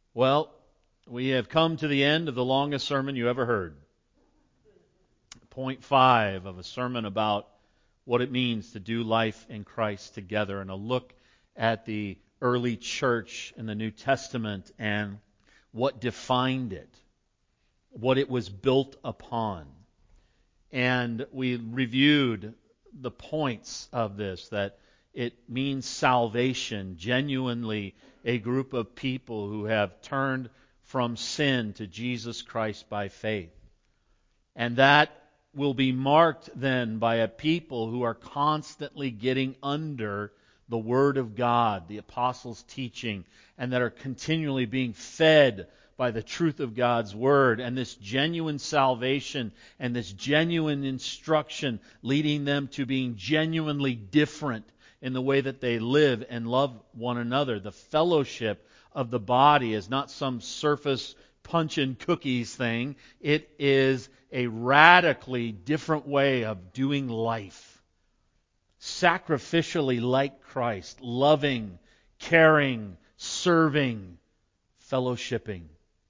Well, we have come to the end of the longest sermon you ever heard. Point 5 of a sermon about what it means to do life in Christ together, and a look at the early church in the New Testament and what defined it, what it was built upon. And we reviewed the points of this, that it means salvation, genuinely a group of people who have turned from sin to Jesus Christ by faith. And that will be marked then by a people who are constantly getting under the Word of God, the apostles' teaching, and that are continually being fed by the truth of God's Word, and this genuine salvation and this genuine instruction leading them to being genuinely different in the way that they live and love one another. The fellowship of the body is not some surface punch-in cookies thing. It is a radically different way of doing life. Sacrificially like Christ, loving, caring, serving, fellowshipping.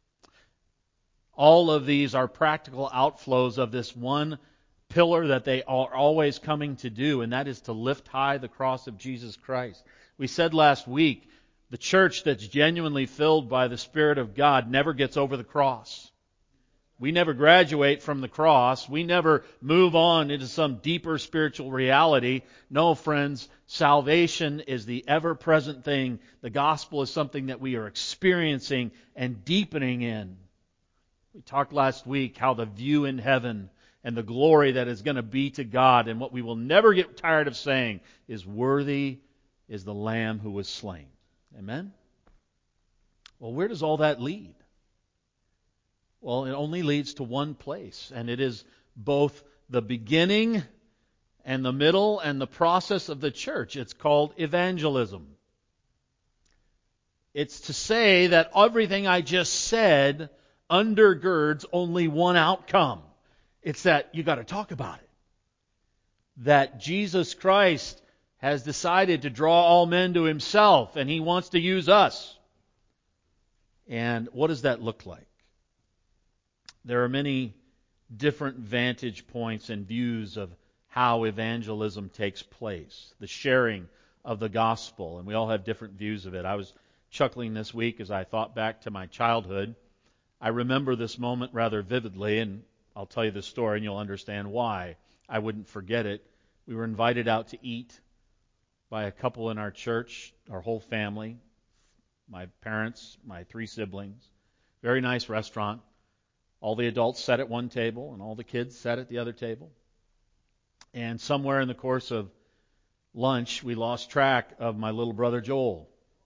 All of these are practical outflows of this one pillar that they are always coming to do, and that is to lift high the cross of Jesus Christ. We said last week, the church that's genuinely filled by the Spirit of God never gets over the cross. We never graduate from the cross. We never move on into some deeper spiritual reality. No, friends, salvation is the ever-present thing. The gospel is something that we are experiencing and deepening in. We talked last week how the view in heaven and the glory that is going to be to God, and what we will never get tired of saying is, worthy is the Lamb who was slain. Amen? Well, where does all that lead? Well, it only leads to one place, and it is both the beginning and the middle and the process of the church. It's called evangelism. It's to say that everything I just said undergirds only one outcome. It's that you got to talk about it. That Jesus Christ has decided to draw all men to Himself, and He wants to use us. And what does that look like? There are many different vantage points and views of how evangelism takes place, the sharing of the gospel, and we all have different views of it. I was chuckling this week as I thought back to my childhood. I remember this moment rather vividly, and I'll tell you the story and you'll understand why I wouldn't forget it. We were invited out to eat by a couple in our church, our whole family, my parents, my 3 siblings. Very nice restaurant. All the adults sat at one table and all the kids sat at the other table. And somewhere in the course of lunch, we lost track of my little brother Joel,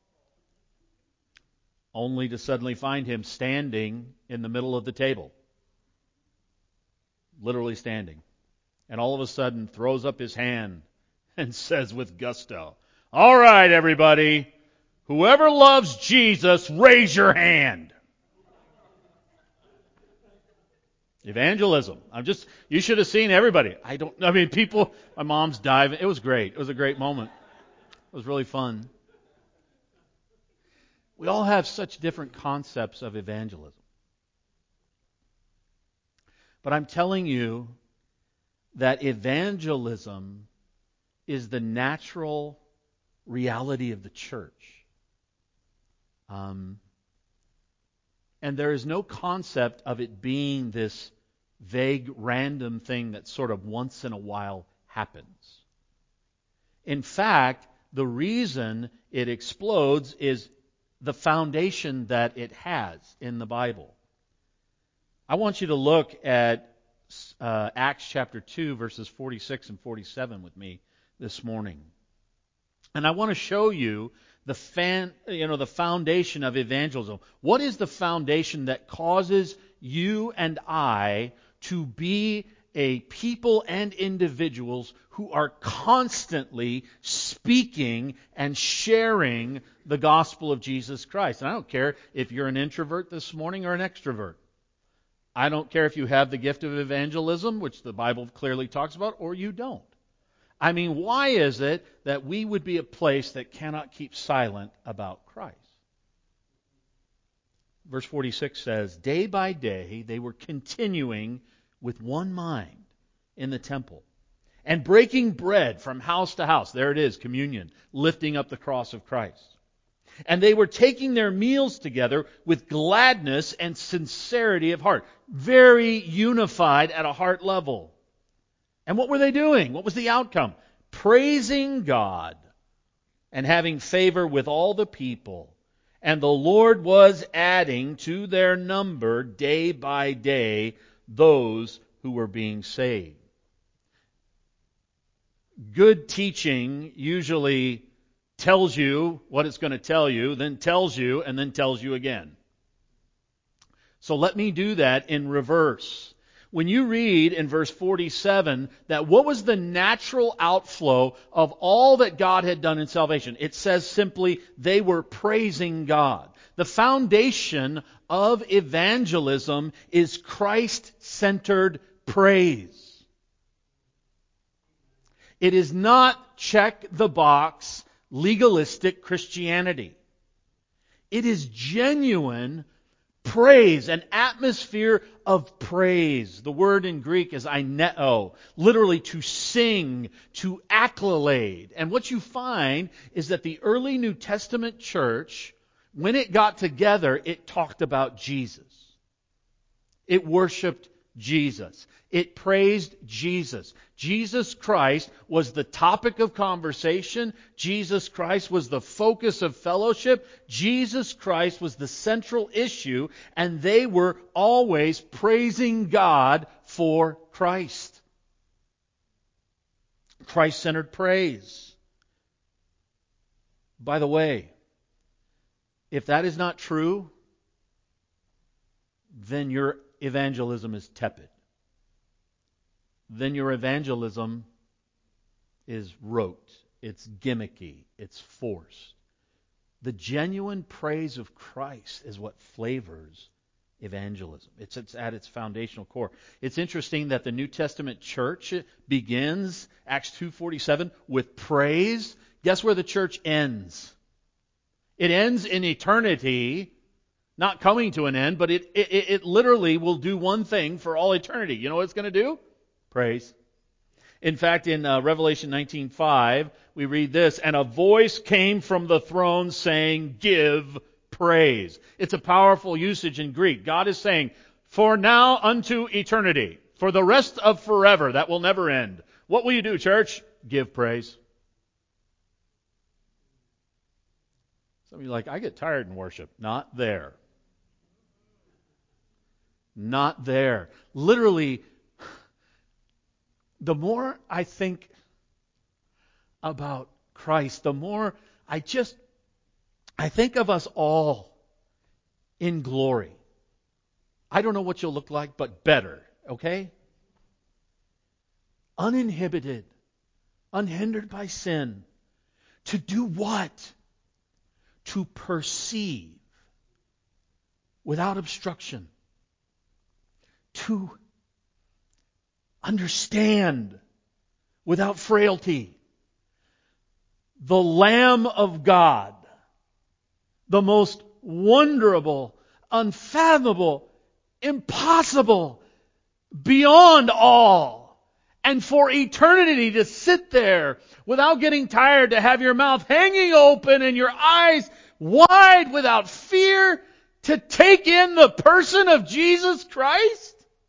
only to suddenly find him standing in the middle of the table. Literally standing. And all of a sudden throws up his hand and says with gusto, "All right, everybody, whoever loves Jesus, raise your hand." Evangelism. You should have seen everybody. People, my mom's diving. It was great. It was a great moment. It was really fun. We all have such different concepts of evangelism. But I'm telling you that evangelism is the natural reality of the church. And there is no concept of it being this vague, random thing that sort of once in a while happens. In fact, the reason it explodes is the foundation that it has in the Bible. I want you to look at Acts chapter 2, verses 46 and 47 with me this morning. And I want to show you the foundation of evangelism. What is the foundation that causes you and I to be a people and individuals who are constantly speaking and sharing the gospel of Jesus Christ? And I don't care if you're an introvert this morning or an extrovert. I don't care if you have the gift of evangelism, which the Bible clearly talks about, or you don't. Why is it that we would be a place that cannot keep silent about Christ? Verse 46 says, day by day they were continuing with one mind in the temple and breaking bread from house to house. There it is, communion, lifting up the cross of Christ. And they were taking their meals together with gladness and sincerity of heart. Very unified at a heart level. And what were they doing? What was the outcome? Praising God and having favor with all the people. And the Lord was adding to their number day by day those who were being saved. Good teaching usually tells you what it's going to tell you, then tells you, and then tells you again. So let me do that in reverse. When you read in verse 47 that what was the natural outflow of all that God had done in salvation, it says simply they were praising God. The foundation of evangelism is Christ-centered praise. It is not check the box legalistic Christianity. It is genuine praise, an atmosphere of praise. The word in Greek is aineo, literally to sing, to accolade. And what you find is that the early New Testament church, when it got together, it talked about Jesus. It worshiped Jesus. It praised Jesus. Jesus Christ was the topic of conversation. Jesus Christ was the focus of fellowship. Jesus Christ was the central issue, and they were always praising God for Christ. Christ-centered praise. By the way, if that is not true, then your evangelism is tepid. Then your evangelism is rote. It's gimmicky. It's forced. The genuine praise of Christ is what flavors evangelism. It's at its foundational core. It's interesting that the New Testament church begins, Acts 2:47, with praise. Guess where the church ends? It ends in eternity, not coming to an end, but it literally will do one thing for all eternity. You know what it's going to do? Praise. In fact, in Revelation 19:5, we read this, and a voice came from the throne saying, give praise. It's a powerful usage in Greek. God is saying, for now unto eternity, for the rest of forever, that will never end. What will you do, church? Give praise. Some of you are like, I get tired in worship. Not there. Not there. Literally, the more I think about Christ, the more I think of us all in glory. I don't know what you'll look like, but better, okay? Uninhibited, unhindered by sin. To do what? To perceive without obstruction. To understand without frailty. The Lamb of God, the most wonderful, unfathomable, impossible, beyond all, and for eternity to sit there without getting tired, to have your mouth hanging open and your eyes wide without fear, to take in the person of Jesus Christ?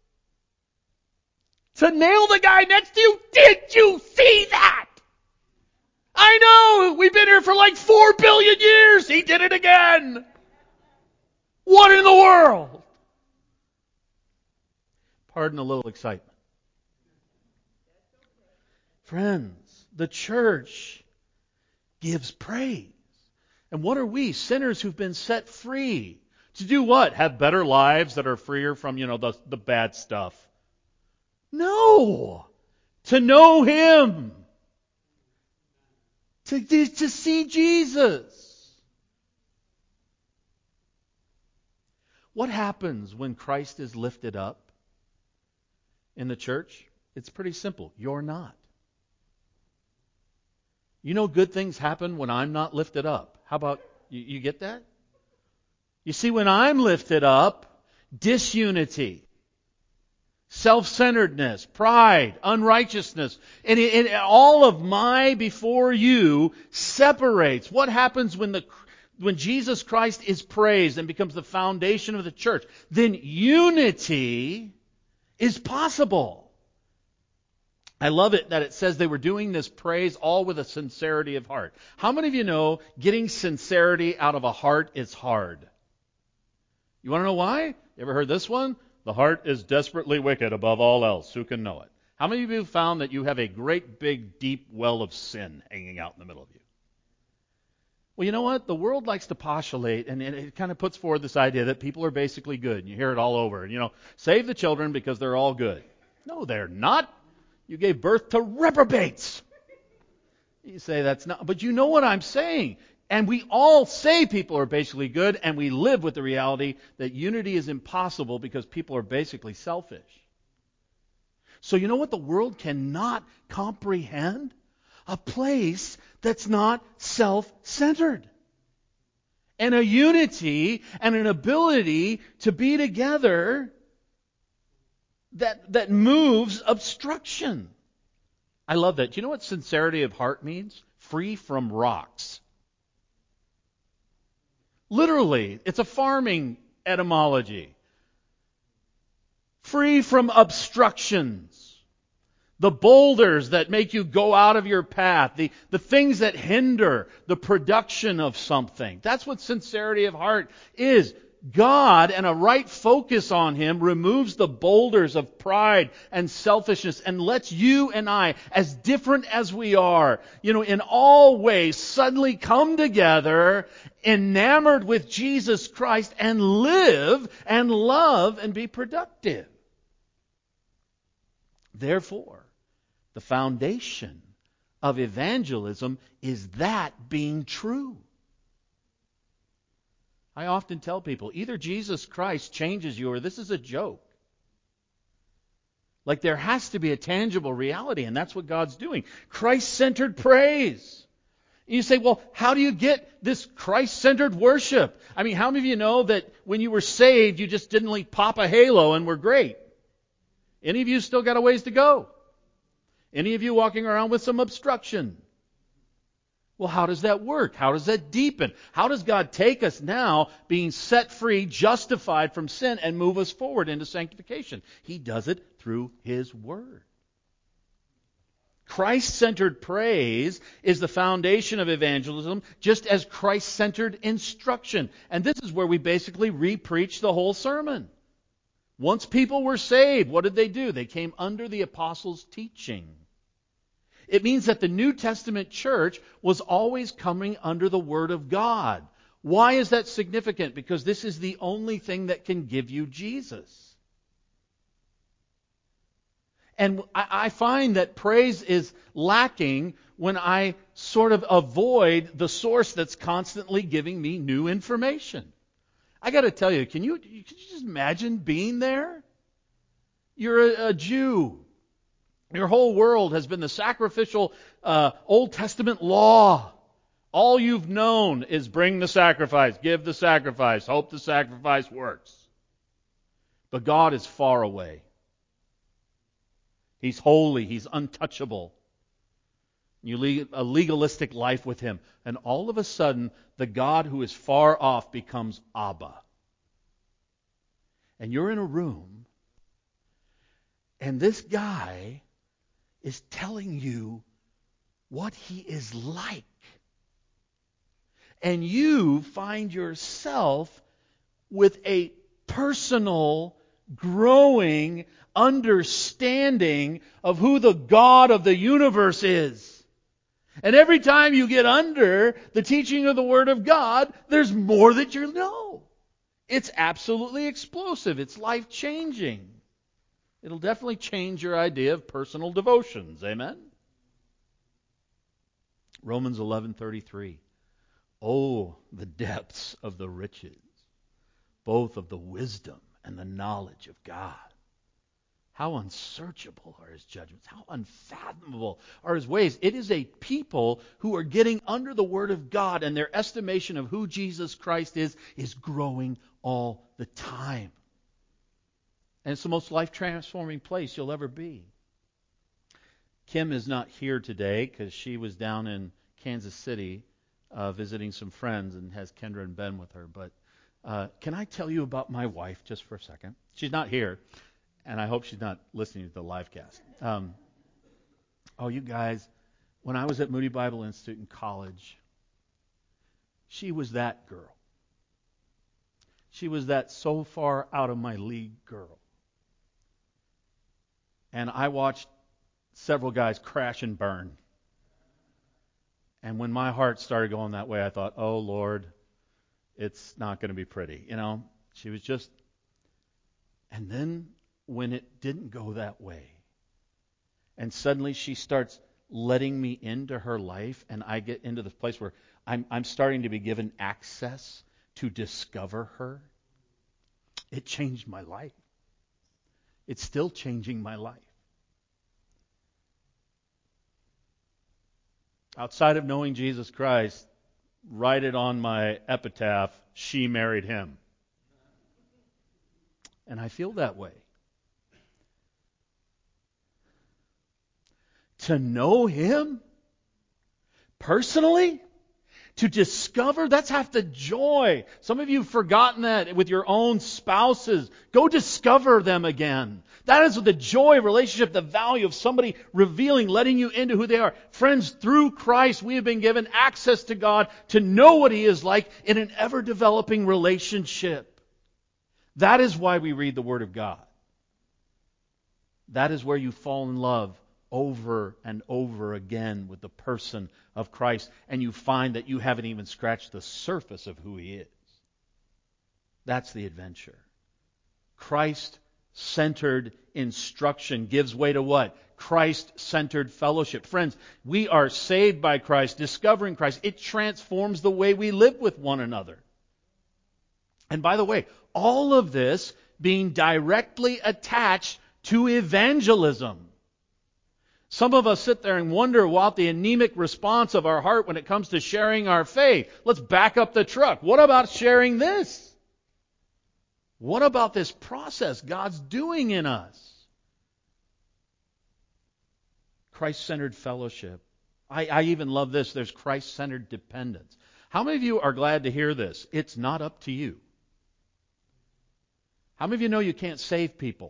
To nail the guy next to you? Did you see that? I know, we've been here for like 4 billion years. He did it again. What in the world? Pardon a little excitement. Friends, the church gives praise. And what are we? Sinners who've been set free. To do what? Have better lives that are freer from, the bad stuff. No. To know Him. To see Jesus. What happens when Christ is lifted up in the church? It's pretty simple. You're not. You know good things happen when I'm not lifted up. How about, you get that? You see, when I'm lifted up, disunity, self-centeredness, pride, unrighteousness, and all of my before you separates. What happens when Jesus Christ is praised and becomes the foundation of the church? Then unity is possible. I love it that it says they were doing this praise all with a sincerity of heart. How many of you know getting sincerity out of a heart is hard? You want to know why? You ever heard this one? The heart is desperately wicked above all else. Who can know it? How many of you have found that you have a great big deep well of sin hanging out in the middle of you? Well, you know what? The world likes to postulate, and it kind of puts forward this idea that people are basically good. And you hear it all over. Save the children because they're all good. No, they're not. You gave birth to reprobates. You say that's not, but you know what I'm saying. And we all say people are basically good, and we live with the reality that unity is impossible because people are basically selfish. So you know what the world cannot comprehend? A place that's not self-centered. And a unity and an ability to be together that moves obstruction. I love that. Do you know what sincerity of heart means? Free from rocks. Literally, it's a farming etymology. Free from obstructions. The boulders that make you go out of your path. The things that hinder the production of something. That's what sincerity of heart is. God and a right focus on Him removes the boulders of pride and selfishness and lets you and I, as different as we are, in all ways suddenly come together, enamored with Jesus Christ, and live and love and be productive. Therefore, the foundation of evangelism is that being true. I often tell people, either Jesus Christ changes you or this is a joke. Like there has to be a tangible reality, and that's what God's doing. Christ-centered praise. You say, well, how do you get this Christ-centered worship? I mean, how many of you know that when you were saved, you just didn't like pop a halo and were great? Any of you still got a ways to go? Any of you walking around with some obstruction? Well, how does that work? How does that deepen? How does God take us now, being set free, justified from sin, and move us forward into sanctification? He does it through His Word. Christ-centered praise is the foundation of evangelism, just as Christ-centered instruction. And this is where we basically re-preach the whole sermon. Once people were saved, what did they do? They came under the apostles' teaching. It means that the New Testament church was always coming under the Word of God. Why is that significant? Because this is the only thing that can give you Jesus. And I find that praise is lacking when I sort of avoid the source that's constantly giving me new information. I got to tell you, can you just imagine being there? You're a Jew. Your whole world has been the sacrificial Old Testament law. All you've known is bring the sacrifice, give the sacrifice, hope the sacrifice works. But God is far away. He's holy. He's untouchable. You lead a legalistic life with Him. And all of a sudden, the God who is far off becomes Abba. And you're in a room, and this guy is telling you what He is like. And you find yourself with a personal, growing understanding of who the God of the universe is. And every time you get under the teaching of the Word of God, there's more that you know. It's absolutely explosive. It's life-changing. It'll definitely change your idea of personal devotions. Amen? Romans 11:33. Oh, the depths of the riches, both of the wisdom and the knowledge of God. How unsearchable are his judgments. How unfathomable are his ways. It is a people who are getting under the Word of God, and their estimation of who Jesus Christ is growing all the time. And it's the most life-transforming place you'll ever be. Kim is not here today because she was down in Kansas City visiting some friends and has Kendra and Ben with her. But can I tell you about my wife just for a second? She's not here. And I hope she's not listening to the live cast. You guys, when I was at Moody Bible Institute in college, she was that girl. She was that so far out of my league girl. And I watched several guys crash and burn. And when my heart started going that way, I thought, oh, Lord, it's not going to be pretty. She was just... And then when it didn't go that way, and suddenly she starts letting me into her life, and I get into this place where I'm starting to be given access to discover her, it changed my life. It's still changing my life. Outside of knowing Jesus Christ, write it on my epitaph, she married him. And I feel that way. To know him personally, to discover, that's half the joy. Some of you have forgotten that with your own spouses. Go discover them again. That is the joy of relationship, the value of somebody revealing, letting you into who they are. Friends, through Christ, we have been given access to God to know what He is like in an ever-developing relationship. That is why we read the Word of God. That is where you fall in love over and over again with the person of Christ, and you find that you haven't even scratched the surface of who He is. That's the adventure. Christ-centered instruction gives way to what? Christ-centered fellowship. Friends, we are saved by Christ, discovering Christ. It transforms the way we live with one another. And by the way, all of this being directly attached to evangelism. Some of us sit there and wonder about the anemic response of our heart when it comes to sharing our faith. Let's back up the truck. What about sharing this? What about this process God's doing in us? Christ-centered fellowship. I even love this. There's Christ-centered dependence. How many of you are glad to hear this? It's not up to you. How many of you know you can't save people?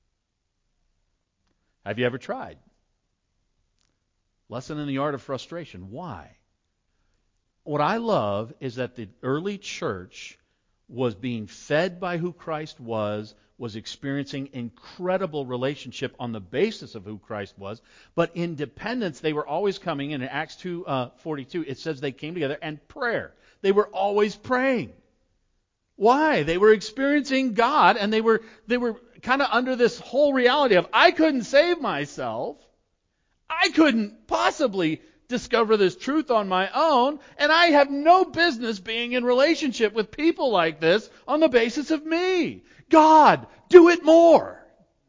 Have you ever tried? Lesson in the art of frustration. Why? What I love is that the early church was being fed by who Christ was experiencing incredible relationship on the basis of who Christ was, but in dependence they were always coming in Acts 2:42 it says they came together and prayer. They were always praying. Why? They were experiencing God, and they were kind of under this whole reality of I couldn't save myself. I couldn't possibly discover this truth on my own, and I have no business being in relationship with people like this on the basis of me. God, do it more.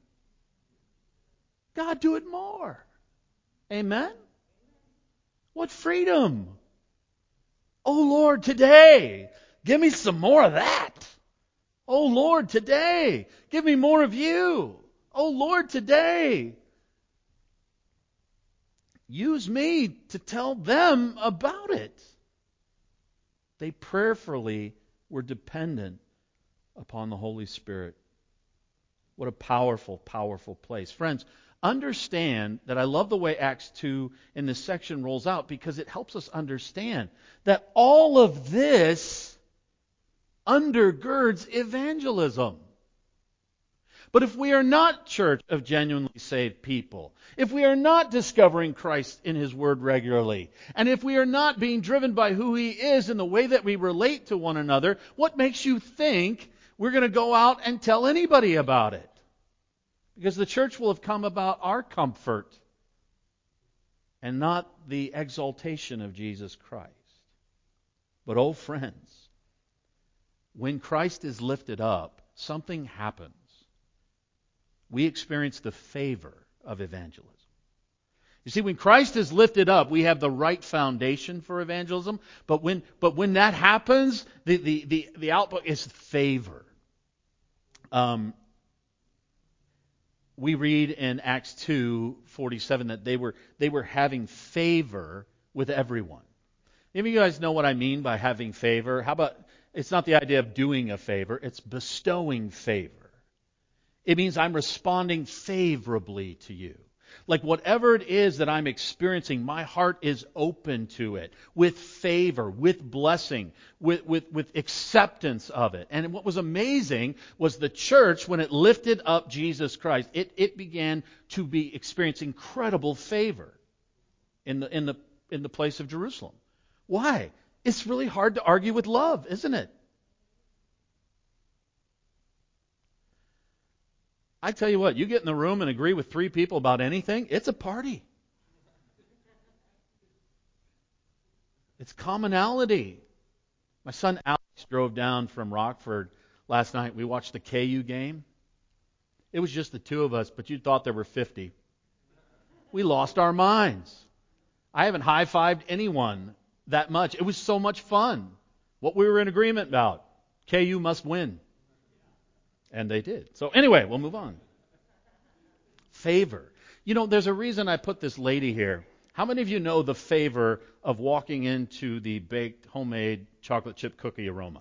God, do it more. Amen? What freedom. Oh Lord, today, give me some more of that. Oh Lord, today, give me more of you. Oh Lord, today, use me to tell them about it. They prayerfully were dependent upon the Holy Spirit. What a powerful, powerful place. Friends, understand that I love the way Acts 2 in this section rolls out because it helps us understand that all of this undergirds evangelism. But if we are not church of genuinely saved people, if we are not discovering Christ in His Word regularly, and if we are not being driven by who He is in the way that we relate to one another, what makes you think we're going to go out and tell anybody about it? Because the church will have come about our comfort and not the exaltation of Jesus Christ. But oh friends, when Christ is lifted up, something happens. we experience the favor of evangelism. You see, when Christ is lifted up, we have the right foundation for evangelism. But when that happens, the output is favor. We read in Acts 2:47 that they were having favor with everyone. Any of you guys know what I mean by having favor? How about, it's not the idea of doing a favor, it's bestowing favor. It means I'm responding favorably to you. Like whatever it is that I'm experiencing, my heart is open to it with favor, with blessing, with acceptance of it. And what was amazing was the church, when it lifted up Jesus Christ, it began to be experiencing incredible favor in the place of Jerusalem. Why? It's really hard to argue with love, isn't it? I tell you what, you get in the room and agree with 3 people about anything, it's a party. It's commonality. My son Alex drove down from Rockford last night. We watched the KU game. It was just the 2 of us, but you thought there were 50. We lost our minds. I haven't high-fived anyone that much. It was so much fun. What we were in agreement about. KU must win. And they did. So anyway, we'll move on. Favor. You know, there's a reason I put this lady here. How many of you know the favor of walking into the baked homemade chocolate chip cookie aroma?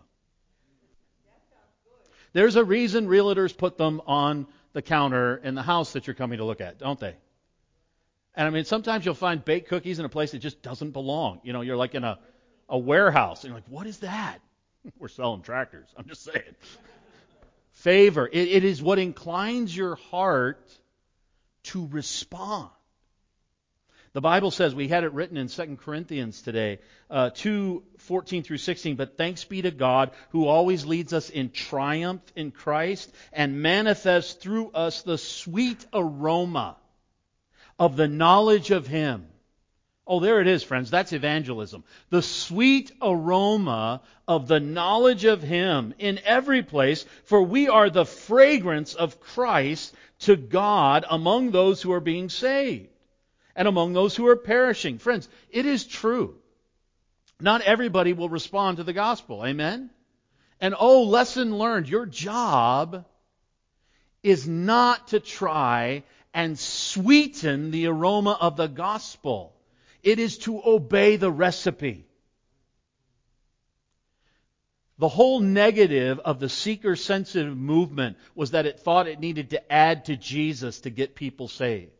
There's a reason realtors put them on the counter in the house that you're coming to look at, don't they? And I mean, sometimes you'll find baked cookies in a place that just doesn't belong. You know, you're like in a warehouse, and you're like, what is that? We're selling tractors. I'm just saying. Favor. It is what inclines your heart to respond. The Bible says, we had it written in 2 Corinthians today, 2:14 through 16, but thanks be to God who always leads us in triumph in Christ and manifests through us the sweet aroma of the knowledge of Him. Oh, there it is, friends. That's evangelism. The sweet aroma of the knowledge of Him in every place, for we are the fragrance of Christ to God among those who are being saved and among those who are perishing. Friends, it is true. Not everybody will respond to the gospel. Amen? And oh, lesson learned. Your job is not to try and sweeten the aroma of the gospel. It is to obey the recipe. The whole negative of the seeker-sensitive movement was that it thought it needed to add to Jesus to get people saved.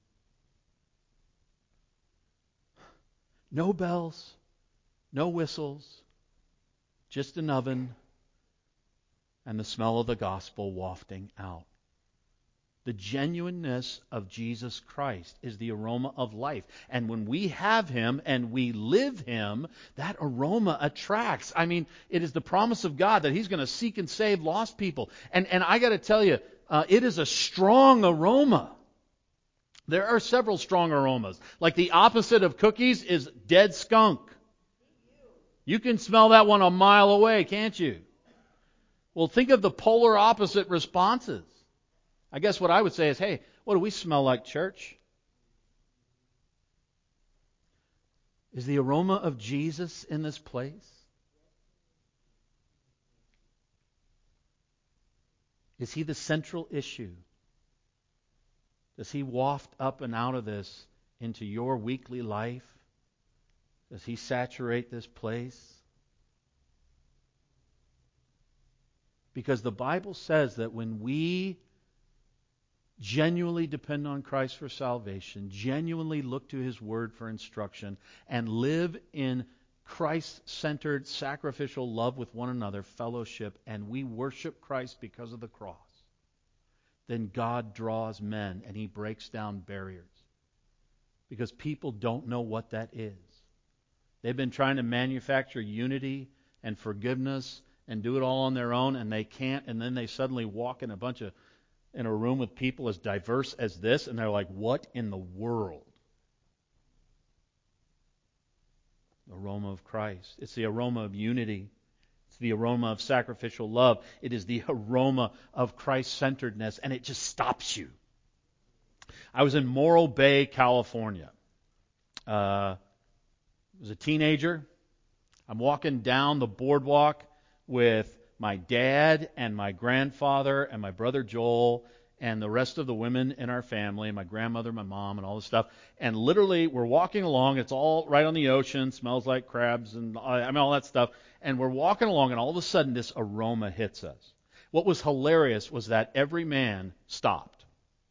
No bells, no whistles, just an oven and the smell of the gospel wafting out. The genuineness of Jesus Christ is the aroma of life. And when we have Him and we live Him, that aroma attracts. I mean, it is the promise of God that He's going to seek and save lost people. And I got to tell you, it is a strong aroma. There are several strong aromas. Like the opposite of cookies is dead skunk. You can smell that one a mile away, can't you? Well, think of the polar opposite responses. I guess what I would say is, hey, what do we smell like, church? Is the aroma of Jesus in this place? Is He the central issue? Does He waft up and out of this into your weekly life? Does He saturate this place? Because the Bible says that when we genuinely depend on Christ for salvation, genuinely look to His Word for instruction, and live in Christ-centered, sacrificial love with one another, fellowship, and we worship Christ because of the cross, then God draws men and He breaks down barriers. Because people don't know what that is. They've been trying to manufacture unity and forgiveness and do it all on their own, and they can't, and then they suddenly walk in a room with people as diverse as this, and they're like, what in the world? The aroma of Christ. It's the aroma of unity. It's the aroma of sacrificial love. It is the aroma of Christ-centeredness, and it just stops you. I was in Morro Bay, California. I was a teenager. I'm walking down the boardwalk with my dad and my grandfather and my brother Joel and the rest of the women in our family, my grandmother, my mom, and all this stuff. And literally, we're walking along. It's all right on the ocean. Smells like crabs and all that stuff. And we're walking along, and all of a sudden, this aroma hits us. What was hilarious was that every man stopped.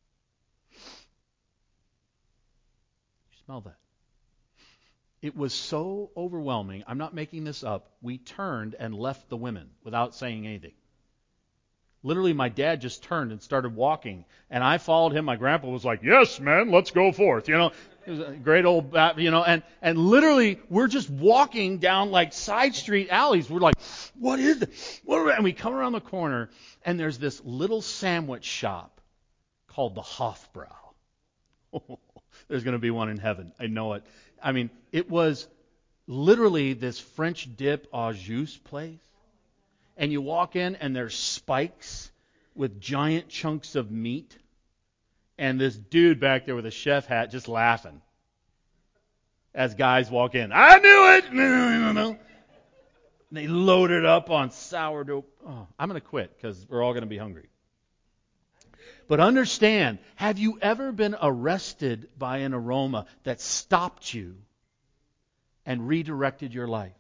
You smell that? It was so overwhelming. I'm not making this up. We turned and left the women without saying anything. Literally, my dad just turned and started walking, and I followed him. My grandpa was like, "Yes, man, let's go forth." It was a great old, and literally, we're just walking down like side street alleys. We're like, "What is it?" And we come around the corner, and there's this little sandwich shop called the Hofbrau. There's going to be one in heaven. I know it. I mean, it was literally this French dip au jus place. And you walk in, and there's spikes with giant chunks of meat. And this dude back there with a chef hat just laughing as guys walk in. I knew it! No. They load it up on sourdough. Oh, I'm going to quit because we're all going to be hungry. But understand, have you ever been arrested by an aroma that stopped you and redirected your life?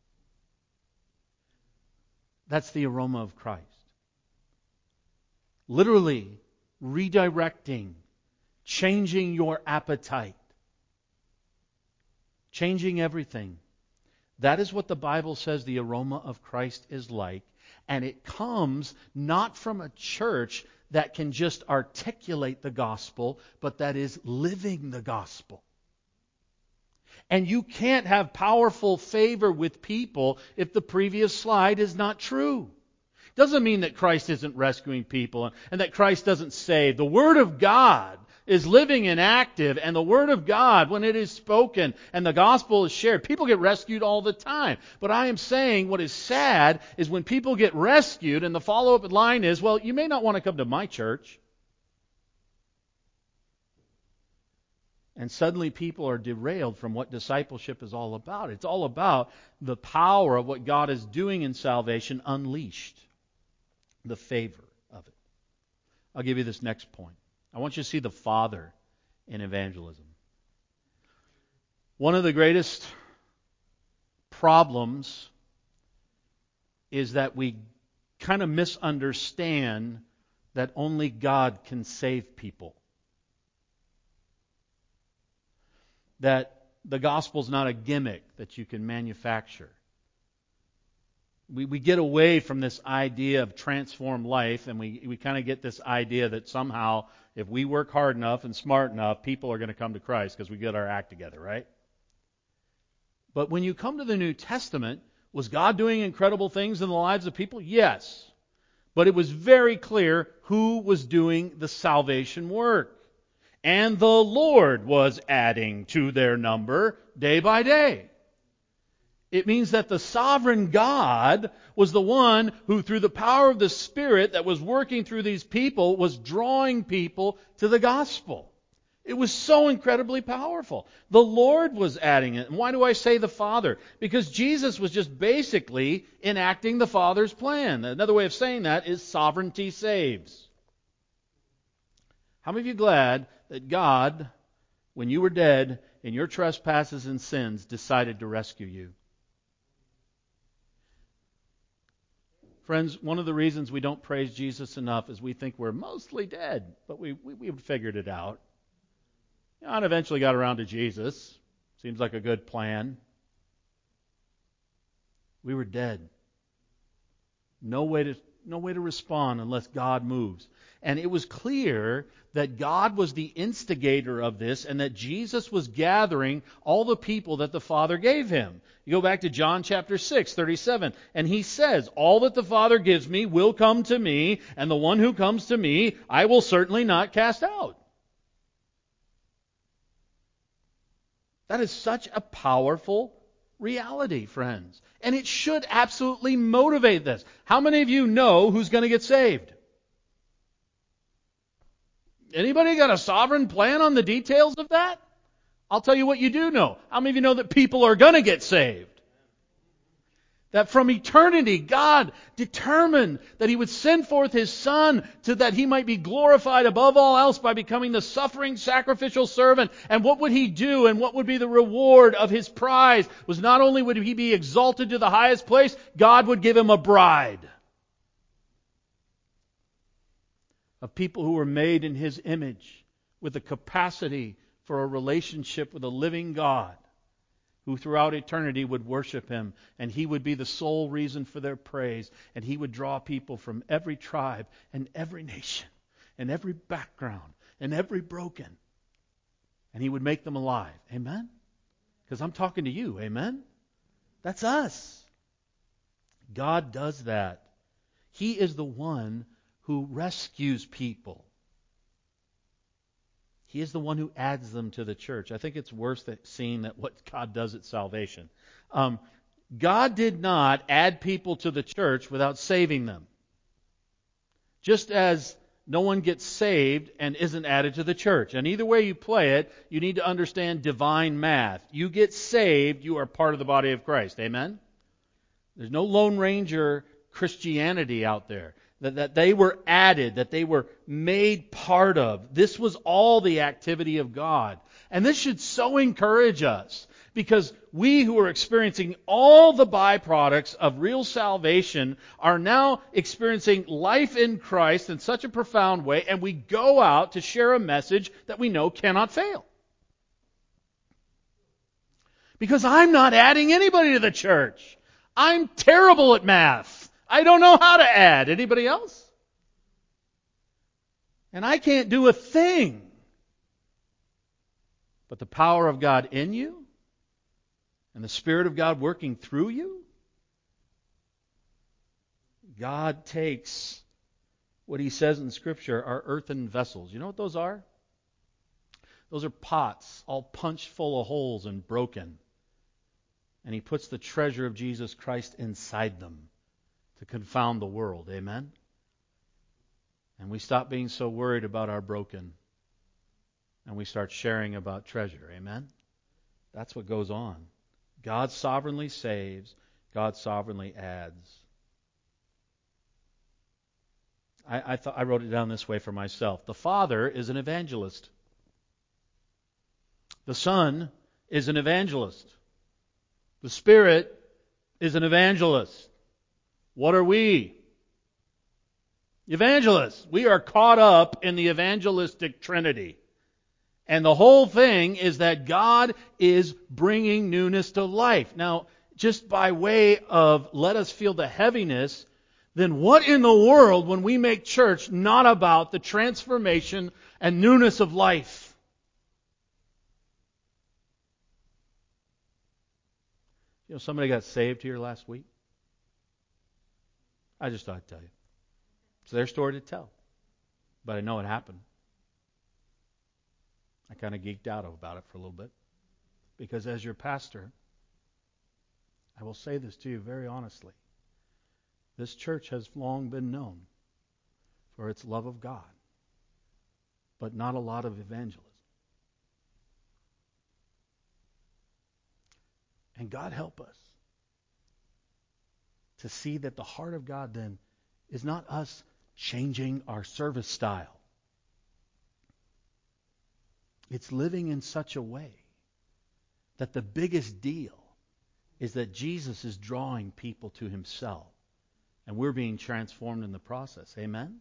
That's the aroma of Christ. Literally redirecting, changing your appetite, changing everything. That is what the Bible says the aroma of Christ is like. And it comes not from a church that can just articulate the gospel, but that is living the gospel. And you can't have powerful favor with people if the previous slide is not true. Doesn't mean that Christ isn't rescuing people and that Christ doesn't save. The Word of God is living and active, and the Word of God, when it is spoken and the gospel is shared, people get rescued all the time. But I am saying what is sad is when people get rescued and the follow-up line is, well, you may not want to come to my church. And suddenly people are derailed from what discipleship is all about. It's all about the power of what God is doing in salvation unleashed. The favor of it. I'll give you this next point. I want you to see the Father in evangelism. One of the greatest problems is that we kind of misunderstand that only God can save people. That the gospel is not a gimmick that you can manufacture. We get away from this idea of transformed life, and we kind of get this idea that somehow if we work hard enough and smart enough, people are going to come to Christ because we get our act together, right? But when you come to the New Testament, was God doing incredible things in the lives of people? Yes. But it was very clear who was doing the salvation work. And the Lord was adding to their number day by day. It means that the sovereign God was the one who, through the power of the Spirit that was working through these people, was drawing people to the gospel. It was so incredibly powerful. The Lord was adding it. And why do I say the Father? Because Jesus was just basically enacting the Father's plan. Another way of saying that is sovereignty saves. How many of you glad that God, when you were dead in your trespasses and sins, decided to rescue you? Friends, one of the reasons we don't praise Jesus enough is we think we're mostly dead, but we've figured it out. I eventually got around to Jesus. Seems like a good plan. We were dead. No way to respond unless God moves. And it was clear that God was the instigator of this and that Jesus was gathering all the people that the Father gave him. You go back to John chapter 6, 37, and he says, all that the Father gives me will come to me, and the one who comes to me I will certainly not cast out. That is such a powerful reality, friends. And it should absolutely motivate this. How many of you know who's going to get saved? Anybody got a sovereign plan on the details of that? I'll tell you what you do know. How many of you know that people are going to get saved? That from eternity, God determined that He would send forth His Son so that He might be glorified above all else by becoming the suffering sacrificial servant. And what would He do and what would be the reward of His prize was not only would He be exalted to the highest place, God would give Him a bride of people who were made in His image with the capacity for a relationship with a living God, who throughout eternity would worship Him, and He would be the sole reason for their praise, and He would draw people from every tribe and every nation and every background and every broken, and He would make them alive. Amen? Because I'm talking to you. Amen? That's us. God does that. He is the one who rescues people. He is the one who adds them to the church. I think it's worse seeing that what God does at salvation. God did not add people to the church without saving them. Just as no one gets saved and isn't added to the church. And either way you play it, you need to understand divine math. You get saved, you are part of the body of Christ. Amen? There's no Lone Ranger Christianity out there. That they were added, that they were made part of. This was all the activity of God. And this should so encourage us, because we who are experiencing all the byproducts of real salvation are now experiencing life in Christ in such a profound way, and we go out to share a message that we know cannot fail. Because I'm not adding anybody to the church. I'm terrible at math. I don't know how to add. Anybody else? And I can't do a thing. But the power of God in you and the Spirit of God working through you, God takes what He says in Scripture are earthen vessels. You know what those are? Those are pots all punched full of holes and broken. And He puts the treasure of Jesus Christ inside them to confound the world. Amen? And we stop being so worried about our broken, and we start sharing about treasure. Amen? That's what goes on. God sovereignly saves. God sovereignly adds. I wrote it down this way for myself. The Father is an evangelist. The Son is an evangelist. The Spirit is an evangelist. What are we? Evangelists. We are caught up in the evangelistic trinity. And the whole thing is that God is bringing newness to life. Now, just by way of let us feel the heaviness, then what in the world when we make church not about the transformation and newness of life? You know, somebody got saved here last week. I just thought I'd tell you. It's their story to tell. But I know it happened. I kind of geeked out about it for a little bit. Because as your pastor, I will say this to you very honestly. This church has long been known for its love of God, but not a lot of evangelism. And God help us to see that the heart of God then is not us changing our service style. It's living in such a way that the biggest deal is that Jesus is drawing people to Himself. And we're being transformed in the process. Amen?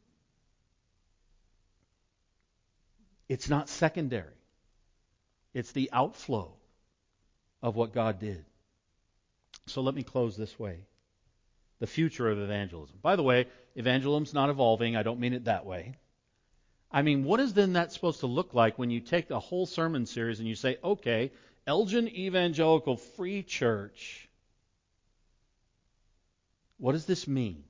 It's not secondary. It's the outflow of what God did. So let me close this way. The future of evangelism. By the way, evangelism's not evolving. I don't mean it that way. I mean, what is then that supposed to look like when you take the whole sermon series and you say, okay, Elgin Evangelical Free Church, what does this mean?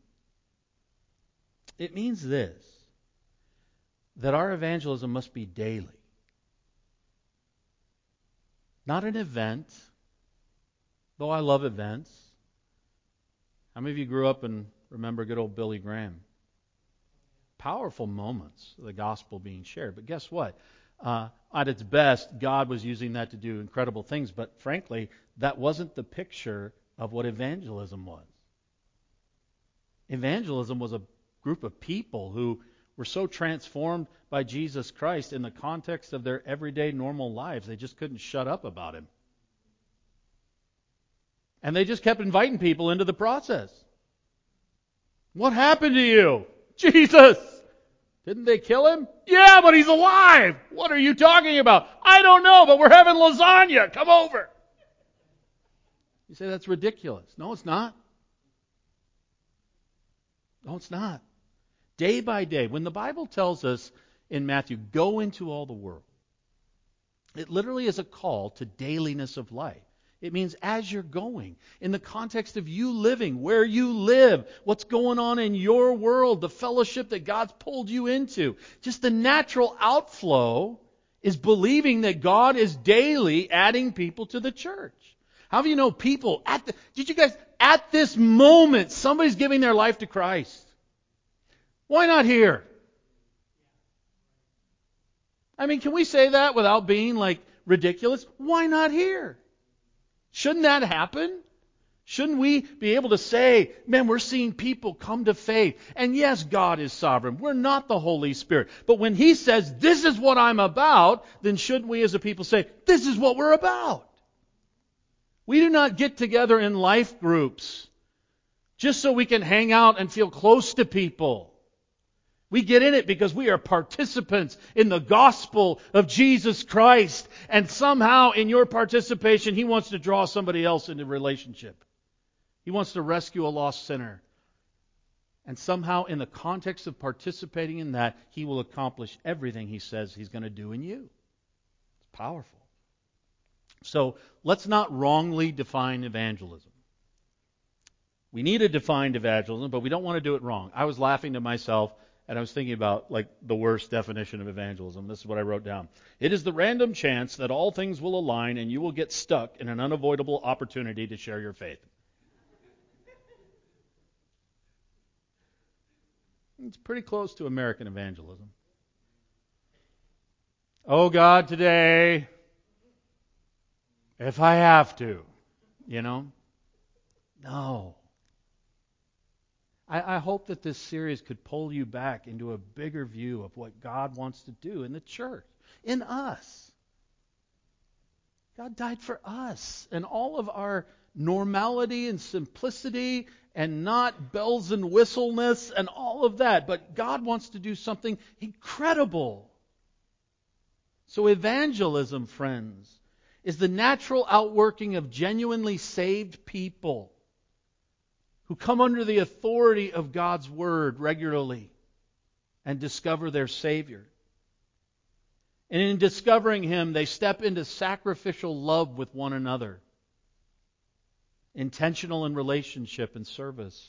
It means this, that our evangelism must be daily. Not an event, Though I love events. How many of you grew up and remember good old Billy Graham? Powerful moments of the gospel being shared. But guess what? At its best, God was using that to do incredible things. But frankly, that wasn't the picture of what evangelism was. Evangelism was a group of people who were so transformed by Jesus Christ in the context of their everyday normal lives, they just couldn't shut up about Him. And they just kept inviting people into the process. What happened to you? Jesus! Didn't they kill Him? Yeah, but He's alive! What are you talking about? I don't know, but we're having lasagna. Come over. You say that's ridiculous. No, it's not. No, it's not. Day by day, when the Bible tells us in Matthew, go into all the world, it literally is a call to dailiness of life. It means as you're going, in the context of you living, where you live, what's going on in your world, the fellowship that God's pulled you into. Just the natural outflow is believing that God is daily adding people to the church. How do you know people at this moment, somebody's giving their life to Christ? Why not here? I mean, can we say that without being ridiculous? Why not here? Shouldn't that happen? Shouldn't we be able to say, man, we're seeing people come to faith. And yes, God is sovereign. We're not the Holy Spirit. But when He says, this is what I'm about, then shouldn't we as a people say, this is what we're about? We do not get together in life groups just so we can hang out and feel close to people. We get in it because we are participants in the gospel of Jesus Christ. And somehow in your participation, He wants to draw somebody else into relationship. He wants to rescue a lost sinner. And somehow in the context of participating in that, He will accomplish everything He says He's going to do in you. It's powerful. So let's not wrongly define evangelism. We need a defined evangelism, but we don't want to do it wrong. I was laughing to myself. And I was thinking about the worst definition of evangelism. This is what I wrote down. It is the random chance that all things will align and you will get stuck in an unavoidable opportunity to share your faith. It's pretty close to American evangelism. Oh God, today, if I have to, No. I hope that this series could pull you back into a bigger view of what God wants to do in the church, in us. God died for us, and all of our normality and simplicity and not bells and whistleness and all of that. But God wants to do something incredible. So evangelism, friends, is the natural outworking of genuinely saved people who come under the authority of God's Word regularly and discover their Savior. And in discovering Him, they step into sacrificial love with one another, intentional in relationship and service.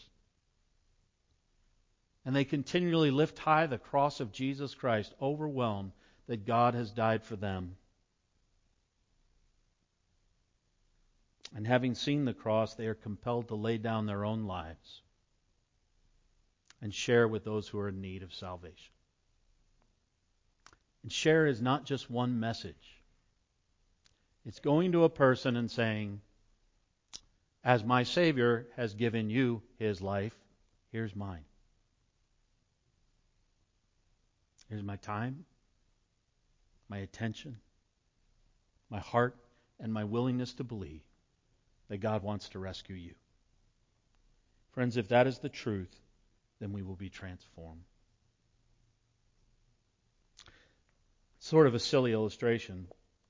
And they continually lift high the cross of Jesus Christ, overwhelmed that God has died for them. And having seen the cross, they are compelled to lay down their own lives and share with those who are in need of salvation. And share is not just one message. It's going to a person and saying, as my Savior has given you His life, here's mine. Here's my time, my attention, my heart, and my willingness to believe that God wants to rescue you. Friends, if that is the truth, then we will be transformed. Sort of a silly illustration.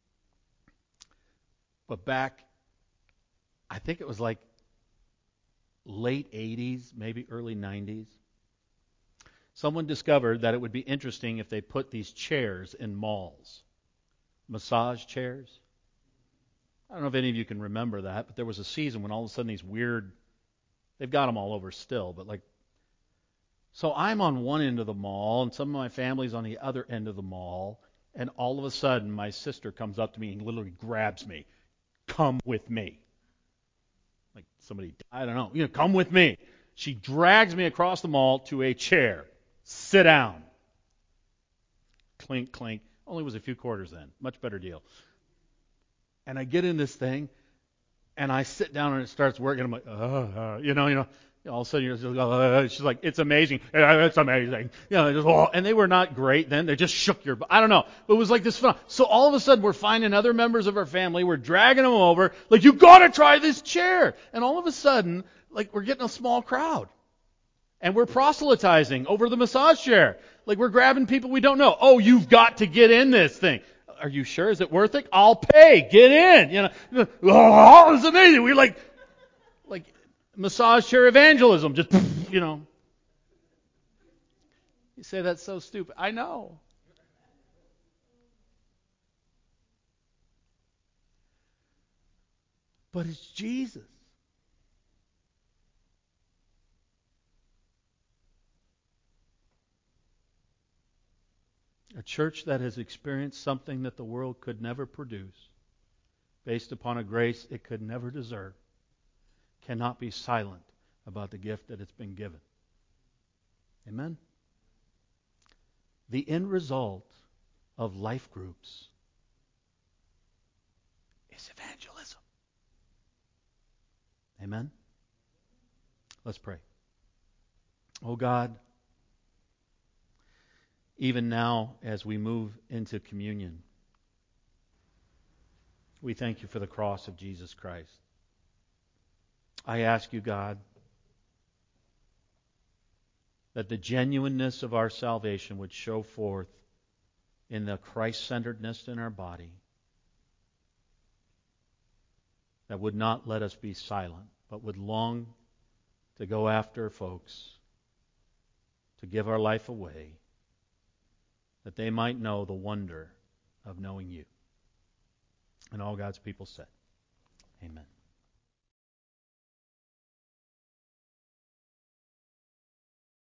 But back, I think it was late 80s, maybe early 90s, someone discovered that it would be interesting if they put these chairs in malls. Massage chairs. I don't know if any of you can remember that, but there was a season when all of a sudden these weird, they've got them all over still, but so I'm on one end of the mall and some of my family's on the other end of the mall, and all of a sudden my sister comes up to me and literally grabs me. Come with me. like somebody, I don't know, come with me. She drags me across the mall to a chair. Sit down. Clink, clink. Only was a few quarters then. Much better deal. And I get in this thing, and I sit down, and it starts working. I'm like, all of a sudden, you're just, she's like, it's amazing. It's amazing. And they were not great then. They just shook your, I don't know. But it was like this fun. So all of a sudden, we're finding other members of our family. We're dragging them over. Like, you got to try this chair. And all of a sudden, like, we're getting a small crowd. And we're proselytizing over the massage chair. Like, we're grabbing people we don't know. Oh, you've got to get in this thing. Are you sure? Is it worth it? I'll pay. Get in. Oh, it's amazing. We're like massage chair evangelism. Just, You say that's so stupid. I know. But it's Jesus. A church that has experienced something that the world could never produce, based upon a grace it could never deserve, cannot be silent about the gift that it's been given. Amen? The end result of life groups is evangelism. Amen? Let's pray. Oh God, even now as we move into communion, we thank you for the cross of Jesus Christ. I ask you, God, that the genuineness of our salvation would show forth in the Christ-centeredness in our body that would not let us be silent, but would long to go after folks, to give our life away, that they might know the wonder of knowing you. And all God's people said, amen.